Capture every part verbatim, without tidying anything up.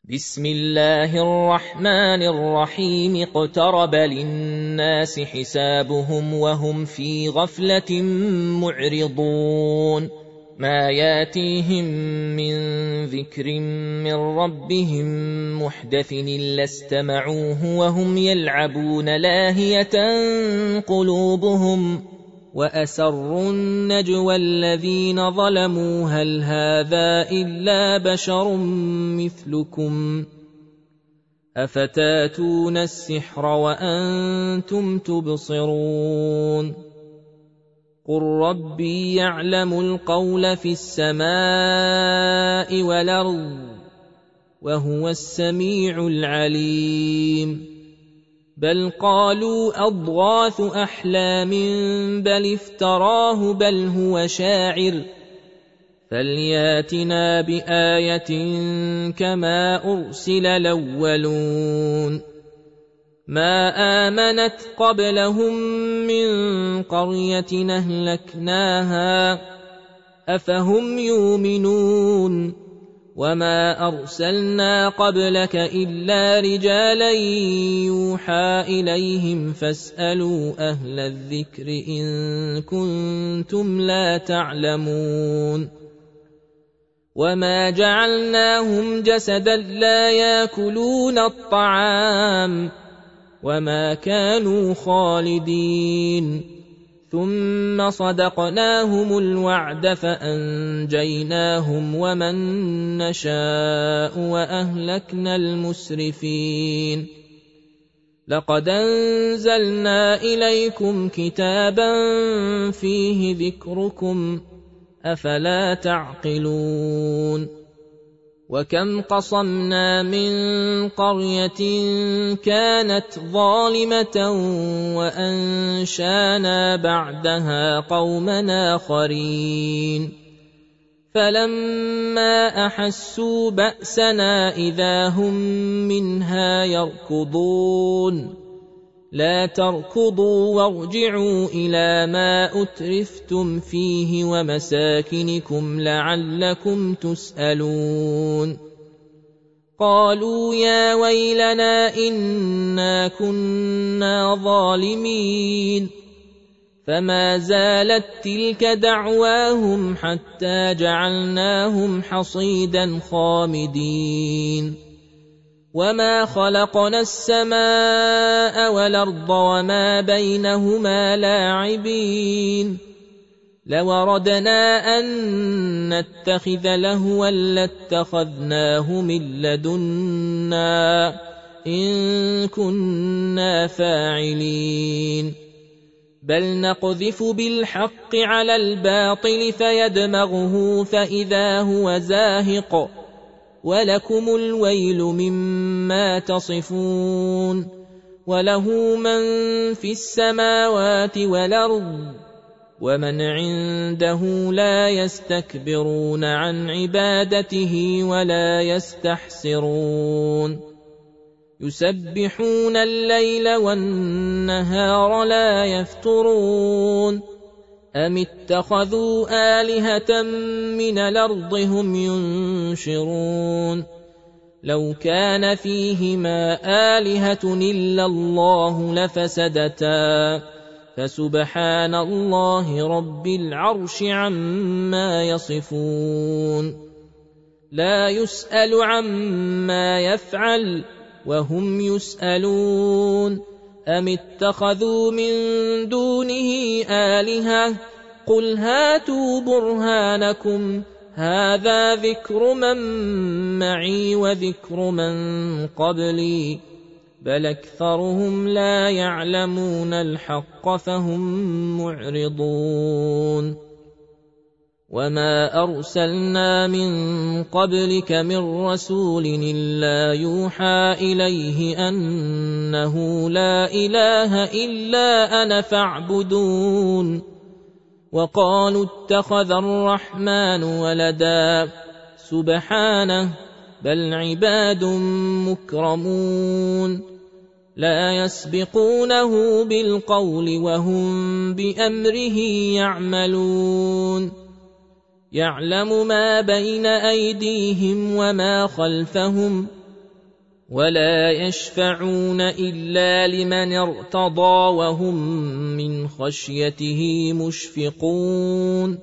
بسم الله الرحمن الرحيم اقترب للناس حسابهم وهم في غفلة معرضون ما ياتيهم من ذكر من ربهم محدث إلا استمعوه وهم يلعبون لاهية قلوبهم وأسروا النجوى الذين ظلموا هل هذا إلا بشر مثلكم أفتاتون السحر وأنتم تبصرون قل ربي يعلم القول في السماء والأرض وهو السميع العليم بل قالوا أضغاث أحلام بل افتراه بل هو شاعر فلياتنا بآية كما أرسل الأولون ما آمنت قبلهم من قرية أهلكناها أفهم يؤمنون وما أرسلنا قبلك إلا رجالا يوحى إليهم فاسألوا أهل الذكر إن كنتم لا تعلمون وما جعلناهم جسدا لا يأكلون الطعام وما كانوا خالدين ثم صدقناهم الوعد فأنجيناهم ومن نشاء وأهلكنا المسرفين لقد أنزلنا إليكم كتابا فيه ذكركم أفلا تعقلون وكم قصمنا من قرية كانت ظالمة وأنشانا بعدها قومنا آخرين فلما أحسوا بأسنا إذا هم منها يركضون لا تركضوا وارجعوا إلى ما أترفتم فيه ومساكنكم لعلكم تسألون قالوا يا ويلنا إنا كنا ظالمين فما زالت تلك دعواهم حتى جعلناهم حصيدا خامدين وما خلقنا السماء والأرض وما بينهما لاعبين لو أردنا أن نتخذ لهوا لاتخذناه من لدنا إن كنا فاعلين بل نقذف بالحق على الباطل فيدمغه فإذا هو زاهق ولكم الويل مما تصفون وله من في السماوات والأرض ومن عنده لا يستكبرون عن عبادته ولا يستحسرون يسبحون الليل والنهار لا يفترون أم اتخذوا آلهة من الأرض هم ينشرون لو كان فيهما آلهة إلا الله لفسدتا فسبحان الله رب العرش عما يصفون لا يسأل عما يفعل وهم يسألون أم اتخذوا من دونه آلهة قل هاتوا برهانكم هذا ذكر من معي وذكر من قبلي بل أكثرهم لا يعلمون الحق فهم معرضون وما أرسلنا من قبلك من رسول إلا يوحى إليه أنه لا إله إلا أنا فاعبدون وقالوا اتخذ الرحمن ولدا سبحانه بل عباد مكرمون لا يسبقونه بالقول وهم بأمره يعملون يعلم ما بين أيديهم وما خلفهم ولا يشفعون إلا لمن ارتضى وهم من خشيته مشفقون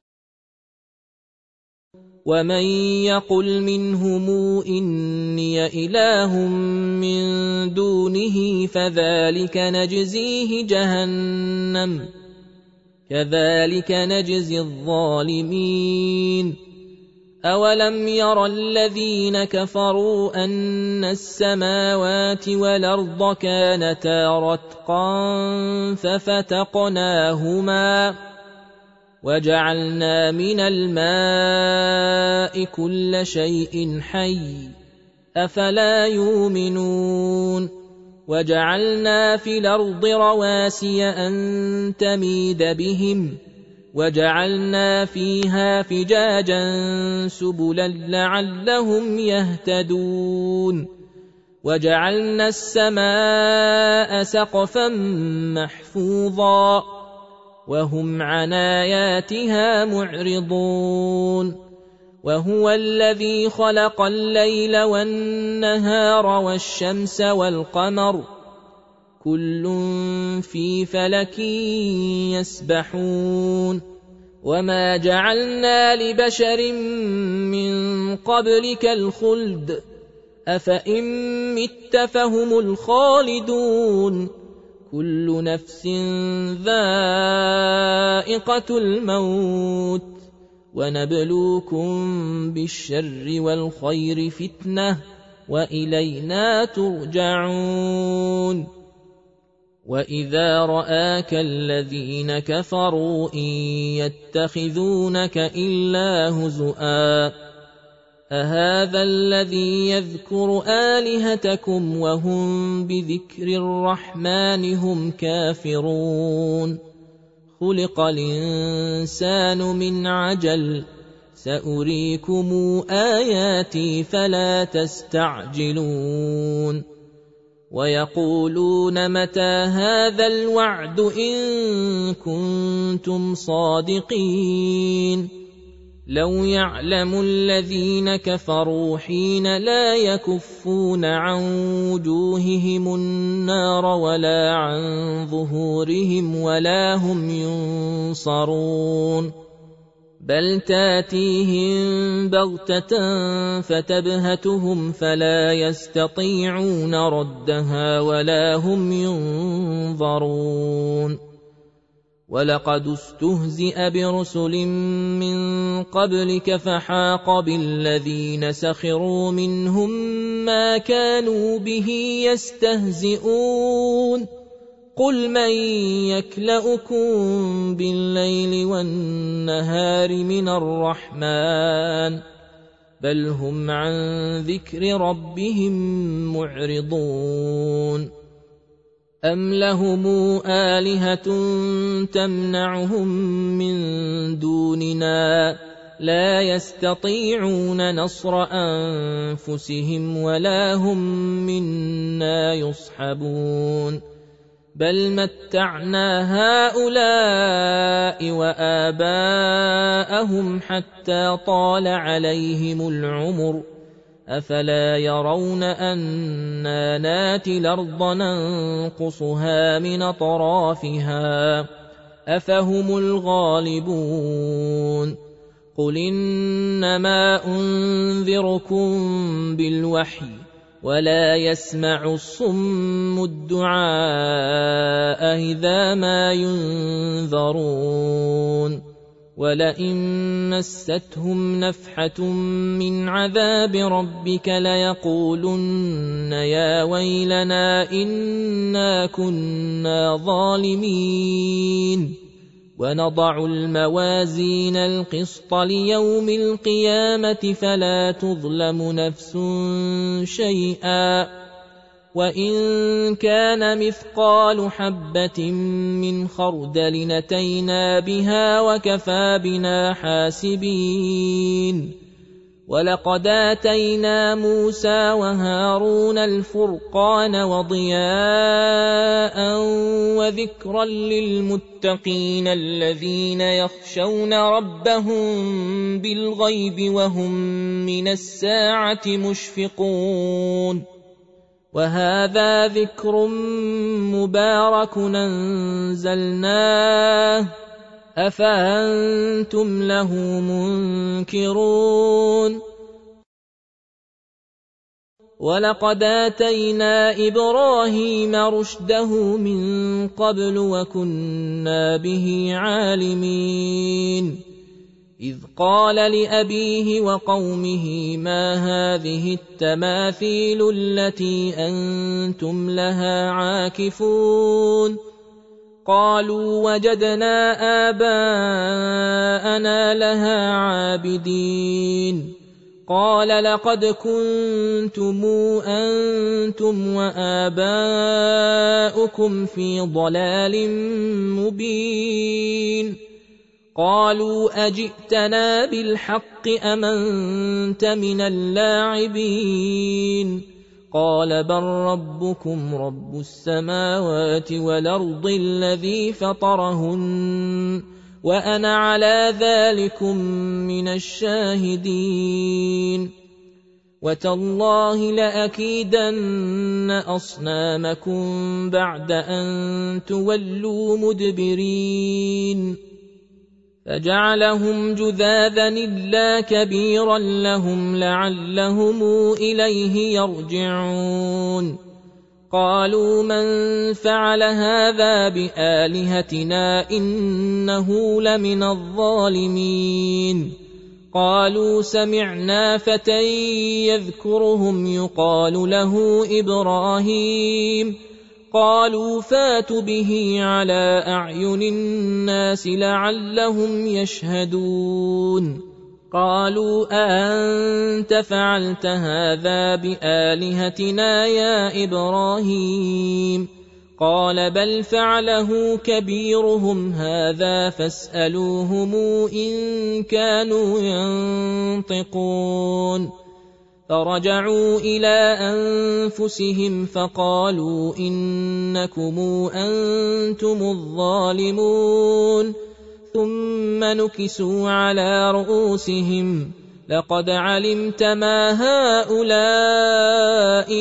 ومن يقل منهم إني إله من دونه فذلك نجزيه جهنم كذلك نجزي الظالمين أولم ير الذين كفروا أن السماوات والأرض كانتا رتقا ففتقناهما وجعلنا من الماء كل شيء حي أفلا يؤمنون وجعلنا في الأرض رواسي أن تميد بهم وجعلنا فيها فجاجا سبلا لعلهم يهتدون وجعلنا السماء سقفا محفوظا وهم عن آياتها معرضون وهو الذي خلق الليل والنهار والشمس والقمر كل في فلك يسبحون وما جعلنا لبشر من قبلك الخلد أفإن مت فهم الخالدون كل نفس ذائقة الموت ونبلوكم بالشر والخير فتنة وإلينا ترجعون وإذا رآك الذين كفروا إن يتخذونك إلا هزؤا أهذا الذي يذكر آلهتكم وهم بذكر الرحمن هم كافرون خلق الإنسان من عجل سأريكم آياتي فلا تستعجلون ويقولون متى هذا الوعد إن كنتم صادقين لو يعلم الذين كفروا حين لا يكفون عن وجوههم النار ولا عن ظهورهم ولا هم ينصرون بل تاتيهم بغتة فتبهتهم فلا يستطيعون ردها ولا هم ينظرون ولقد استهزئ برسل من قبلك فحاق بالذين سخروا منهم ما كانوا به يستهزئون قل من يكلؤكم بالليل والنهار من الرحمن بل هم عن ذكر ربهم معرضون أم لهم آلهة تمنعهم من دوننا لا يستطيعون نصر أنفسهم ولا هم منا يصحبون بل متعنا هؤلاء وآباءهم حتى طال عليهم العمر أفلا يرون أنا ناتي الأرض ننقصها من أطرافها أفهم الغالبون قل إنما أنذركم بالوحي ولا يسمع الصم الدعاء إذا ما ينذرون ولئن مستهم نفحة من عذاب ربك ليقولن يا ويلنا إنا كنا ظالمين ونضع الموازين القسط ليوم القيامة فلا تظلم نفس شيئا وإن كان مثقال حبة من خردل نتينا بها وكفى بنا حاسبين ولقد آتينا موسى وهارون الفرقان وضياء وذكرا للمتقين الذين يخشون ربهم بالغيب وهم من الساعة مشفقون وهذا ذكر مبارك أنزلناه أفأنتم له منكرون ولقد آتينا إبراهيم رشده من قبل وكنا به عالمين إذ قال لأبيه وقومه ما هذه التماثيل التي أنتم لها عاكفون قالوا وجدنا آباءنا لها عابدين قال لقد كنتم أنتم وآباؤكم في ضلال مبين قالوا أجئتنا بالحق أم أنت من اللاعبين قال بل ربكم رب السماوات والأرض الذي فطرهن وأنا على ذلكم من الشاهدين وتالله لأكيدن أصنامكم بعد أن تولوا مدبرين فجعلهم جذاذا إلا كبيرا لهم لعلهم إليه يرجعون قالوا من فعل هذا بآلهتنا إنه لمن الظالمين قالوا سمعنا فتى يذكرهم يقال له إبراهيم قالوا فاتوا به على أعين الناس لعلهم يشهدون قالوا أأنت فعلت هذا بآلهتنا يا إبراهيم قال بل فعله كبيرهم هذا فاسألوهم إن كانوا ينطقون فرجعوا إلى أنفسهم فقالوا إنكم أنتم الظالمون ثم نكسوا على رؤوسهم لقد علمت ما هؤلاء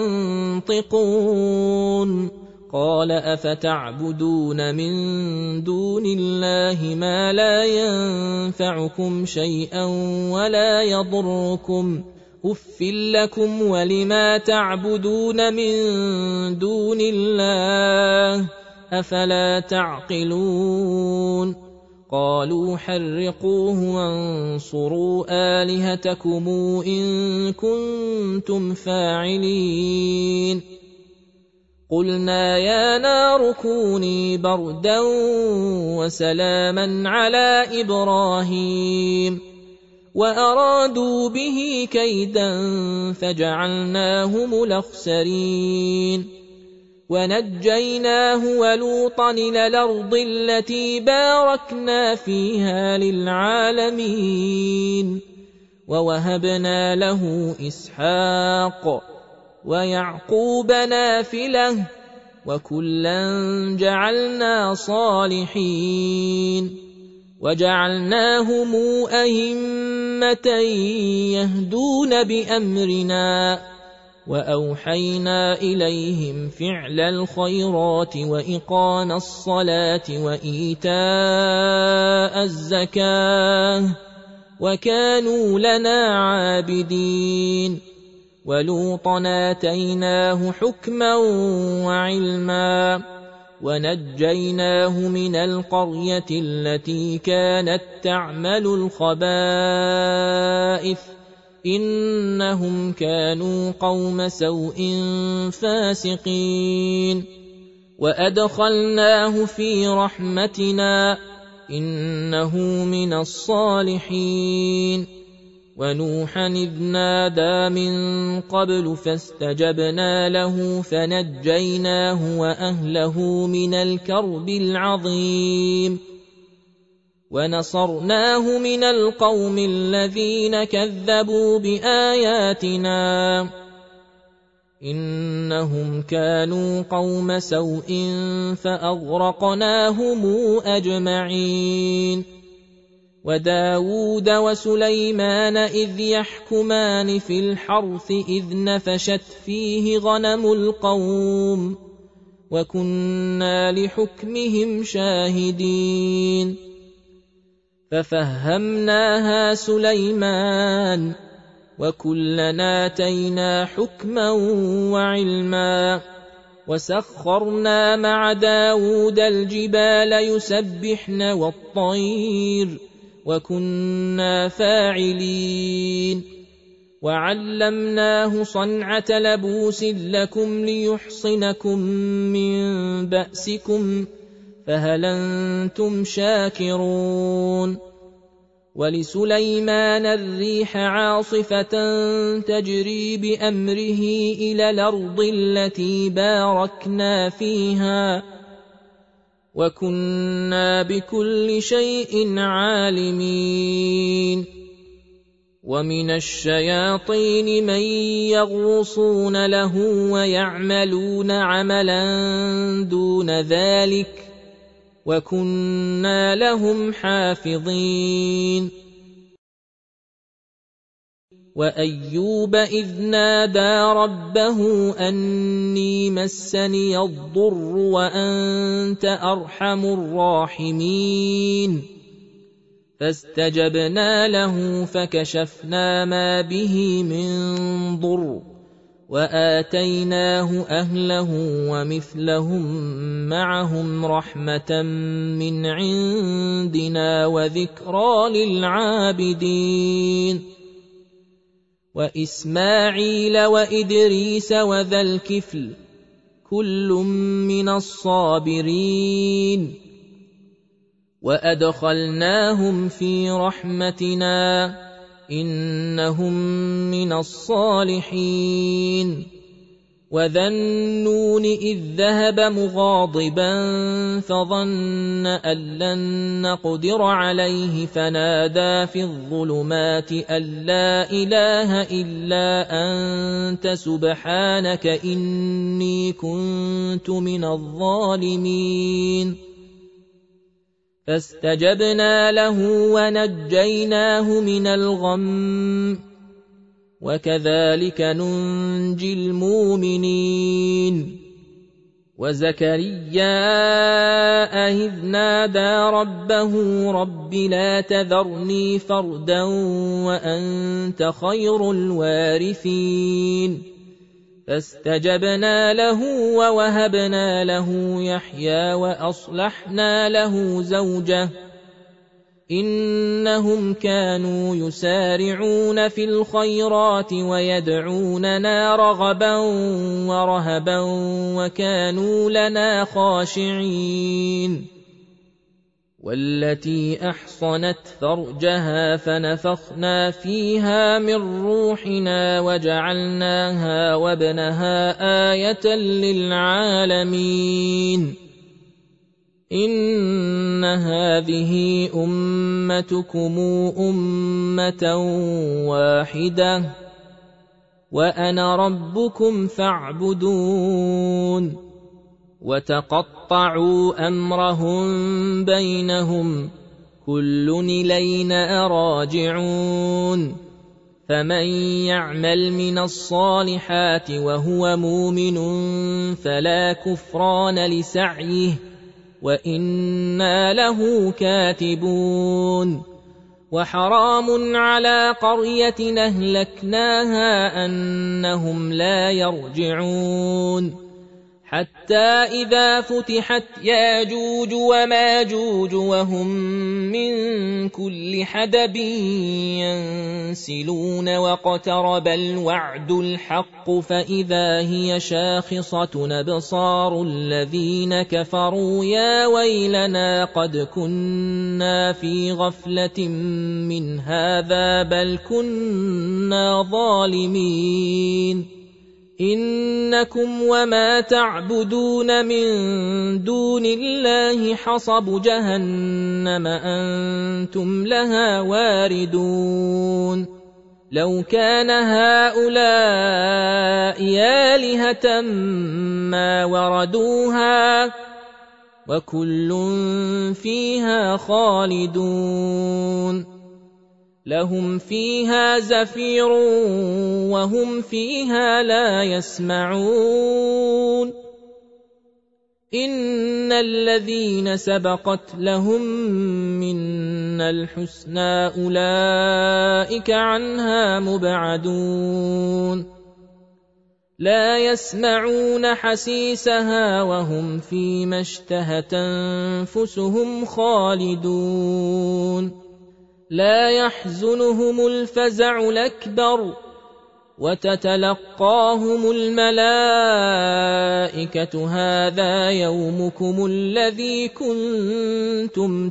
ينطقون قال أفتعبدون من دون الله ما لا ينفعكم شيئا ولا يضركم أف لكم ولما تعبدون من دون الله أفلا تعقلون قالوا حرقوه وانصروا آلهتكم إن كنتم فاعلين قلنا يا نار كوني بردا وسلاما على إبراهيم وأرادوا به كيدا فجعلناهم الأخسرين ونجيناه ولوطا إلى الأرض التي باركنا فيها للعالمين ووهبنا له إسحاق ويعقوب نافلة وكلا جعلنا صالحين وجعلناهم أئمة يهدون بأمرنا وأوحينا إليهم فعل الخيرات وإقام الصلاة وإيتاء الزكاة وكانوا لنا عابدين ولوطا آتيناه حكما وعلما ونجيناه من القرية التي كانت تعمل الخبائث إنهم كانوا قوم سوء فاسقين وأدخلناه في رحمتنا إنه من الصالحين ونوحا إذ نادى من قبل فاستجبنا له فنجيناه وأهله من الكرب العظيم ونصرناه من القوم الذين كذبوا بآياتنا إنهم كانوا قوم سوء فأغرقناهم أجمعين وداود وسليمان إذ يحكمان في الحرث إذ نفشت فيه غنم القوم وكنا لحكمهم شاهدين ففهمناها سليمان وكلنا آتينا حكما وعلما وسخرنا مع داود الجبال يسبحن والطير وكنا فاعلين وعلمناه صنعة لبوس لكم ليحصنكم من بأسكم فهل أنتم شاكرون ولسليمان الريح عاصفة تجري بأمره إلى الأرض التي باركنا فيها وكنا بكل شيء عالمين ومن الشياطين من يغوصون له ويعملون عملا دون ذلك وكنا لهم حافظين وأيوب إذ نادى ربه أني مسني الضر وأنت أرحم الراحمين فاستجبنا له فكشفنا ما به من ضر وآتيناه أهله ومثلهم معهم رحمة من عندنا وذكرى للعابدين وإسماعيل وإدريس وذا الكفل كل من الصابرين وأدخلناهم في رحمتنا إنهم من الصالحين وذا النون إذ ذهب مغاضبا فظن أن لن نقدر عليه فنادى في الظلمات أن لا إله إلا أنت سبحانك إني كنت من الظالمين فاستجبنا له ونجيناه من الغم وكذلك ننجي المؤمنين وزكريا إذ نادى ربه رب لا تذرني فردا وأنت خير الوارثين فاستجبنا له ووهبنا له يحيى وأصلحنا له زوجه إنهم كانوا يسارعون في الخيرات ويدعوننا رغبا ورهبا وكانوا لنا خاشعين والتي أحصنت فرجها فنفخنا فيها من روحنا وجعلناها وابنها آية للعالمين إن هذه أمتكم أمة واحدة وأنا ربكم فاعبدون وتقطعوا أمرهم بينهم كل إلينا راجعون فمن يعمل من الصالحات وهو مؤمن فلا كفران لسعيه وإنا له كاتبون وحرام على قرية أهلكناها أنهم لا يرجعون حتى إذا فتحت ياجوج وماجوج وهم من كل حدب ينسلون واقترب الوعد الحق فإذا هي شاخصة أبصار الذين كفروا يا ويلنا قد كنا في غفلة من هذا بل كنا ظالمين إنكم وما تعبدون من دون الله حصب جهنم أنتم لها واردون لو كان هؤلاء آلهة ما وردوها وكل فيها خالدون لهم فيها زفير وهم فيها لا يسمعون إن الذين سبقت لهم منا الحسنى أولئك عنها مبعدون لا يسمعون حسيسها وهم فيما اشتهت أنفسهم خالدون لا يحزنهم الفزع الأكبر وتتلقاهم الملائكة هذا يومكم الذي كنتم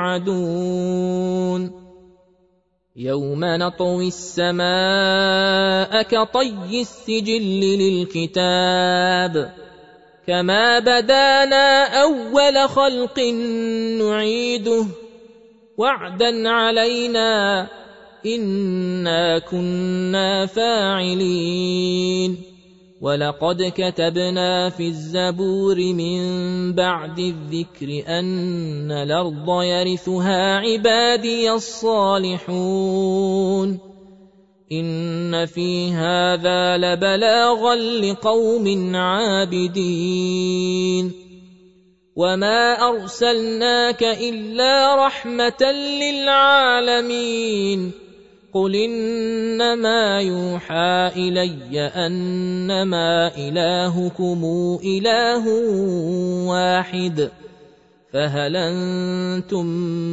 توعدون يوم نطوي السماء كطي السجل للكتاب كما بدانا أول خلق نعيده وعدا علينا إنا كنا فاعلين ولقد كتبنا في الزبور من بعد الذكر أن الأرض يرثها عبادي الصالحون إن في هذا لبلاغا لقوم عابدين وما أرسلناك إلا رحمة للعالمين قل إنما يوحى إلي أنما إلهكم إله واحد فهل أنتم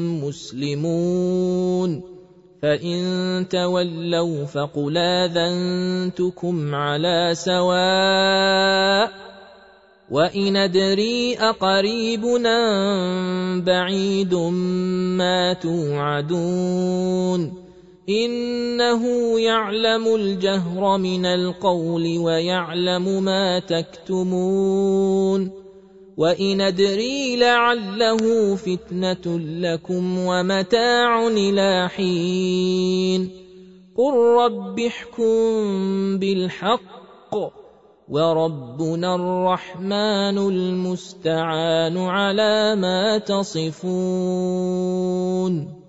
مسلمون فإن تولوا فقل آذنتكم على سواء وإن أدري أقريب أم بعيد ما توعدون إنه يعلم الجهر من القول ويعلم ما تكتمون وإن أدري لعله فتنة لكم ومتاع إلى حين قل رب احكم بالحق وربنا الرحمن المستعان على ما تصفون.